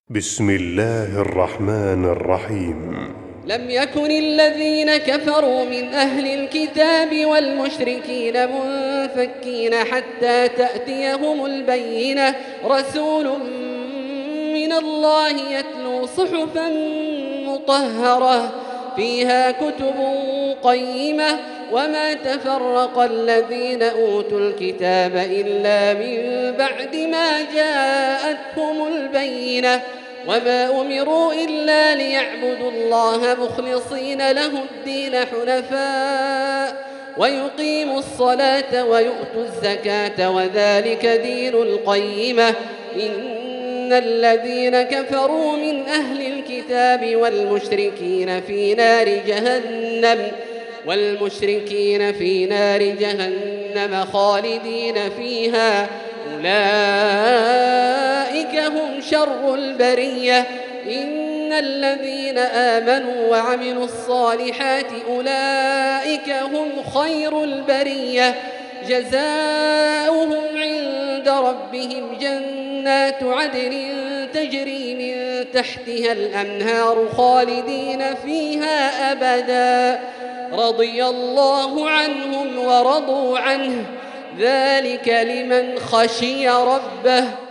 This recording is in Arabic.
بسم الله الرحمن الرحيم. لم يكن الذين كفروا من أهل الكتاب والمشركين منفكين حتى تأتيهم البينة، رسول من الله يتلو صحفا مطهرة فيها كتب قيمة، وما تفرق الذين أوتوا الكتاب إلا من بعد ما جاءتهم البينة، وما أمروا إلا ليعبدوا الله مخلصين له الدين حنفاء ويقيموا الصلاة ويؤتوا الزكاة وذلك دين القيمة. إن الذين كفروا من أهل الكتاب والمشركين في نار جهنم خالدين فيها، أولئك هم شر البرية. إن الذين آمنوا وعملوا الصالحات أولئك هم خير البرية، جزاؤهم عند ربهم جنات عدن تجري من تحتها الأنهار خالدين فيها أبدا، رضي الله عنهم ورضوا عنه، ذلك لمن خشي ربه.